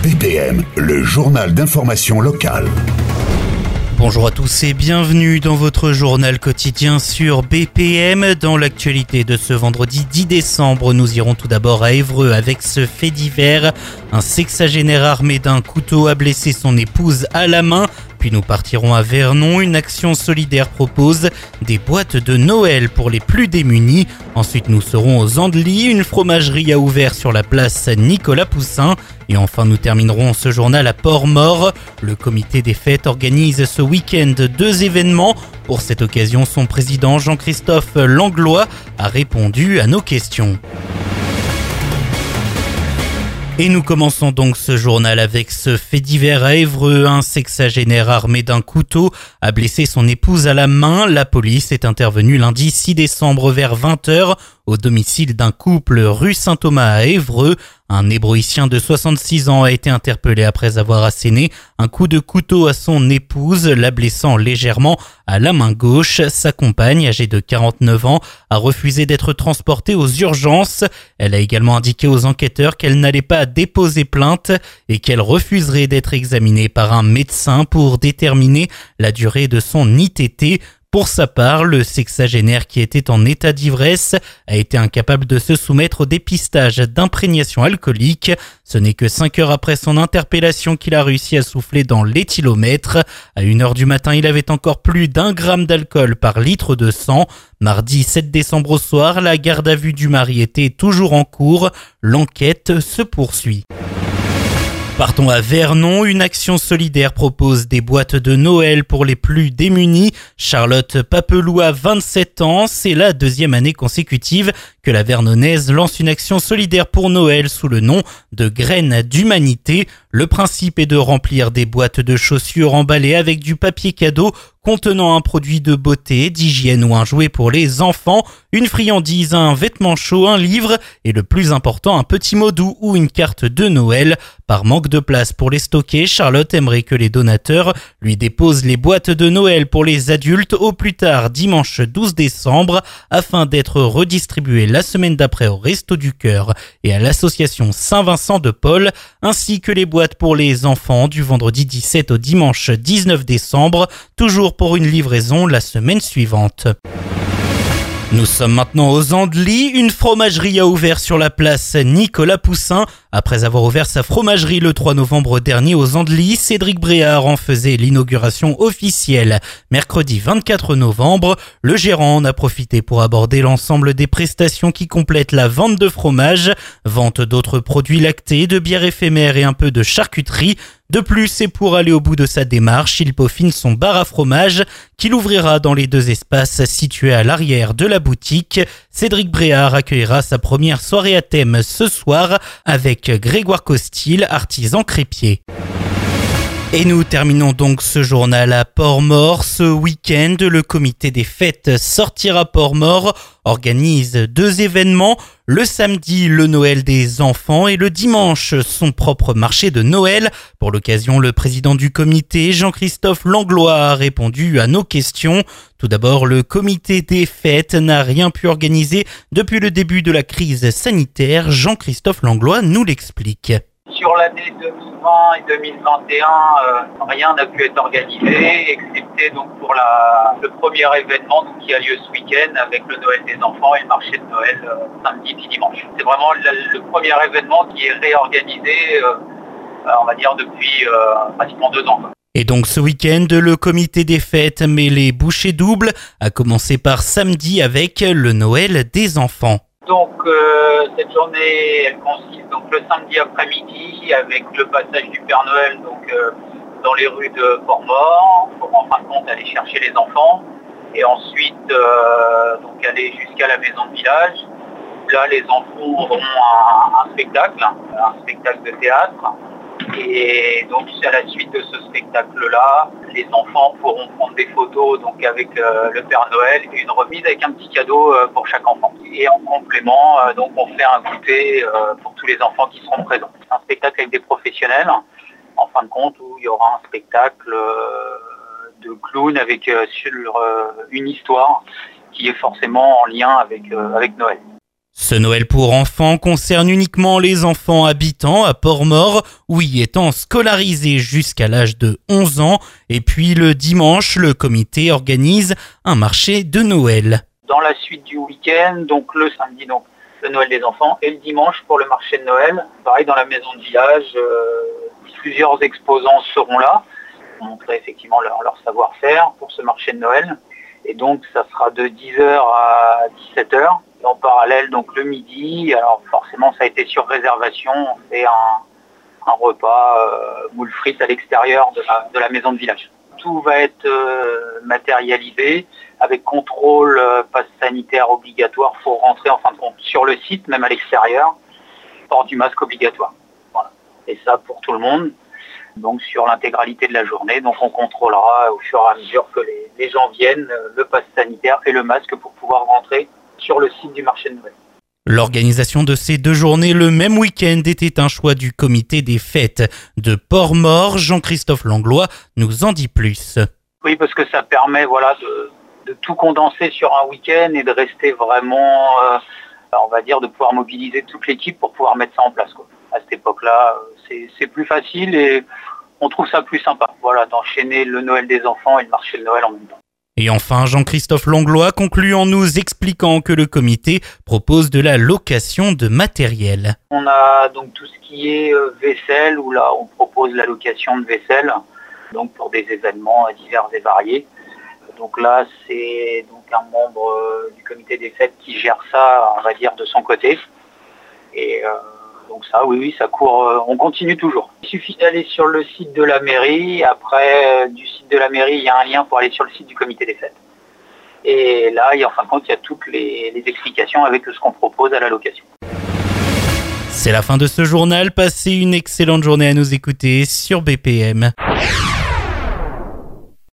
BPM, le journal d'information locale. Bonjour à tous et bienvenue dans votre journal quotidien sur BPM. Dans l'actualité de ce vendredi 10 décembre, nous irons tout d'abord à Évreux avec ce fait divers. Un sexagénaire armé d'un couteau a blessé son épouse à la main. Puis nous partirons à Vernon. Une action solidaire propose des boîtes de Noël pour les plus démunis. Ensuite, nous serons aux Andelys. Une fromagerie a ouvert sur la place Nicolas Poussin. Et enfin, nous terminerons ce journal à Port-Mort. Le comité des fêtes organise ce week-end 2 événements. Pour cette occasion, son président Jean-Christophe Langlois a répondu à nos questions. Et nous commençons donc ce journal avec ce fait divers à Évreux. Un sexagénaire armé d'un couteau a blessé son épouse à la main. La police est intervenue lundi 6 décembre vers 20h au domicile d'un couple rue Saint-Thomas à Évreux. Un hébroïcien de 66 ans a été interpellé après avoir asséné un coup de couteau à son épouse, la blessant légèrement à la main gauche. Sa compagne, âgée de 49 ans, a refusé d'être transportée aux urgences. Elle a également indiqué aux enquêteurs qu'elle n'allait pas déposer plainte et qu'elle refuserait d'être examinée par un médecin pour déterminer la durée de son ITT. Pour sa part, le sexagénaire qui était en état d'ivresse a été incapable de se soumettre au dépistage d'imprégnation alcoolique. Ce n'est que 5 heures après son interpellation qu'il a réussi à souffler dans l'éthylomètre. À 1h du matin, il avait encore plus d'1 gramme d'alcool par litre de sang. Mardi 7 décembre au soir, la garde à vue du mari était toujours en cours. L'enquête se poursuit. Partons à Vernon, une action solidaire propose des boîtes de Noël pour les plus démunis. Charlotte Papelou a 27 ans, c'est la 2e année consécutive que la Vernonnaise lance une action solidaire pour Noël sous le nom de Graines d'Humanité. Le principe est de remplir des boîtes de chaussures emballées avec du papier cadeau contenant un produit de beauté, d'hygiène ou un jouet pour les enfants, une friandise, un vêtement chaud, un livre et le plus important, un petit mot doux ou une carte de Noël. Par manque de place pour les stocker, Charlotte aimerait que les donateurs lui déposent les boîtes de Noël pour les adultes au plus tard dimanche 12 décembre afin d'être redistribuées la semaine d'après au Resto du Cœur et à l'association Saint-Vincent de Paul, ainsi que les boîtes pour les enfants du vendredi 17 au dimanche 19 décembre, toujours pour une livraison la semaine suivante. Nous sommes maintenant aux Andelys. Une fromagerie a ouvert sur la place Nicolas Poussin. Après avoir ouvert sa fromagerie le 3 novembre dernier aux Andelys, Cédric Bréard en faisait l'inauguration officielle. Mercredi 24 novembre, le gérant en a profité pour aborder l'ensemble des prestations qui complètent la vente de fromage, vente d'autres produits lactés, de bières éphémères et un peu de charcuterie. De plus, et pour aller au bout de sa démarche, il peaufine son bar à fromage qu'il ouvrira dans les 2 espaces situés à l'arrière de la boutique. Cédric Bréard accueillera sa première soirée à thème ce soir avec Grégoire Costil, artisan crêpier. Et nous terminons donc ce journal à Port-Mort. Ce week-end, le comité des fêtes Sortir à Port-Mort organise 2 événements. Le samedi, le Noël des enfants et le dimanche, son propre marché de Noël. Pour l'occasion, le président du comité, Jean-Christophe Langlois, a répondu à nos questions. Tout d'abord, le comité des fêtes n'a rien pu organiser depuis le début de la crise sanitaire. Jean-Christophe Langlois nous l'explique. Sur l'année 2020 et 2021, rien n'a pu être organisé, excepté donc pour le premier événement qui a lieu ce week-end avec le Noël des enfants et le marché de Noël samedi et dimanche. C'est vraiment le premier événement qui est réorganisé, on va dire, depuis pratiquement 2 ans. Et donc ce week-end, le comité des fêtes met les bouchées doubles, à commencer par samedi avec le Noël des enfants. Donc cette journée, elle consiste donc le samedi après-midi avec le passage du Père Noël dans les rues de Port-Mort pour en fin de compte aller chercher les enfants et ensuite donc aller jusqu'à la maison de village. Là, les enfants auront un spectacle de théâtre. Et donc à la suite de ce spectacle-là, les enfants pourront prendre des photos donc avec le Père Noël et une remise avec un petit cadeau pour chaque enfant. Et en complément, donc on fait un goûter pour tous les enfants qui seront présents. C'est un spectacle avec des professionnels, en fin de compte, où il y aura un spectacle de clown avec sur une histoire qui est forcément en lien avec Noël. Ce Noël pour enfants concerne uniquement les enfants habitant à Port-Mort ou y étant scolarisés jusqu'à l'âge de 11 ans. Et puis le dimanche, le comité organise un marché de Noël. Dans la suite du week-end, donc le samedi, donc le Noël des enfants, et le dimanche pour le marché de Noël. Pareil, dans la maison de village, plusieurs exposants seront là pour montrer effectivement leur savoir-faire pour ce marché de Noël. Et donc ça sera de 10h à 17h. En parallèle, donc le midi, alors forcément ça a été sur réservation, on fait un repas moules frites à l'extérieur de la maison de village. Tout va être matérialisé avec contrôle passe sanitaire obligatoire pour rentrer en fin de compte sur le site, même à l'extérieur, port du masque obligatoire. Voilà. Et ça pour tout le monde, donc sur l'intégralité de la journée. Donc on contrôlera au fur et à mesure que les gens viennent, le passe sanitaire et le masque pour pouvoir rentrer sur le site du marché de Noël. L'organisation de ces 2 journées le même week-end était un choix du comité des fêtes de Port-Mort. Jean-Christophe Langlois nous en dit plus. Oui, parce que ça permet de tout condenser sur un week-end et de rester vraiment, on va dire, de pouvoir mobiliser toute l'équipe pour pouvoir mettre ça en place, quoi. À cette époque-là, c'est plus facile et on trouve ça plus sympa. Voilà, d'enchaîner le Noël des enfants et le marché de Noël en même temps. Et enfin, Jean-Christophe Langlois conclut en nous expliquant que le comité propose de la location de matériel. On a donc tout ce qui est vaisselle, où là on propose la location de vaisselle, donc pour des événements divers et variés. Donc là c'est donc un membre du comité des fêtes qui gère ça, on va dire, de son côté. Et donc ça, oui, ça court, on continue toujours. Il suffit d'aller sur le site de la mairie. Après, du site de la mairie, il y a un lien pour aller sur le site du comité des fêtes. Et là, en fin de compte, il y a toutes les explications avec ce qu'on propose à la location. C'est la fin de ce journal. Passez une excellente journée à nous écouter sur BPM.